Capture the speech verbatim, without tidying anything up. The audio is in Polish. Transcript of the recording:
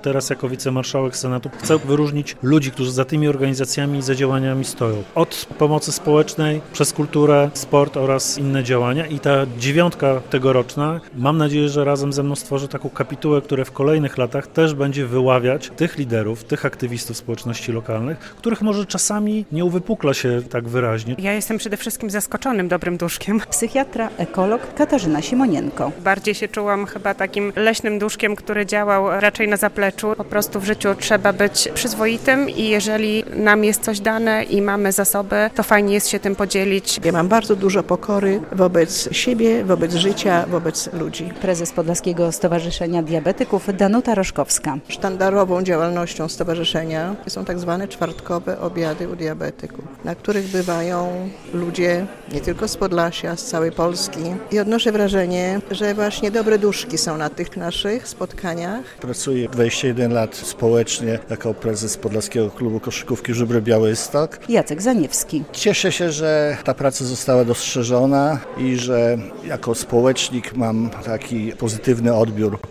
teraz jako wicemarszałek Senatu chcę wyróżnić ludzi, którzy za tymi organizacjami i za działaniami stoją. Od pomocy społecznej, przez kulturę, sport oraz inne działania i ta dziewiątka tegoroczna, mam nadzieję, że razem ze mną stworzy taką kapitułę, która w kolejnych latach też będzie wyławiać tych liderów, tych aktywistów społeczności lokalnych, których może czasami nie uwypukla się tak wyraźnie. Ja jestem przede wszystkim zaskoczonym dobrym duszkiem. Psychiatra, ekolog Katarzyna Simonienko. Bardziej się czułam chyba takim leśnym duszkiem, który działał raczej na zapleczu. Po prostu w życiu trzeba być przyzwoitym i jeżeli nam jest coś dane i mamy zasoby, to fajnie jest się tym podzielić. Ja mam bardzo dużo pokory wobec siebie, wobec życia, wobec ludzi. Prezes Podlaskiego Stowarzyszenia Diabetyków Danuta Roszkowska. Sztandarową działalnością stowarzyszenia są tak zwane czwartkowe obiady u diabetyków, na których bywają ludzie nie tylko z Podlasia, z całej Polski. I odnoszę wrażenie, że właśnie dobre duszki są na tych naszych spotkaniach. Pracuję dwadzieścia jeden lat społecznie jako prezes Podlaskiego Klubu Koszykówki Żubry Białystok. Jacek Zaniewski. Cieszę się, że ta praca została dostrzeżona i że jako społecznik mam taki pozytywny odbiór.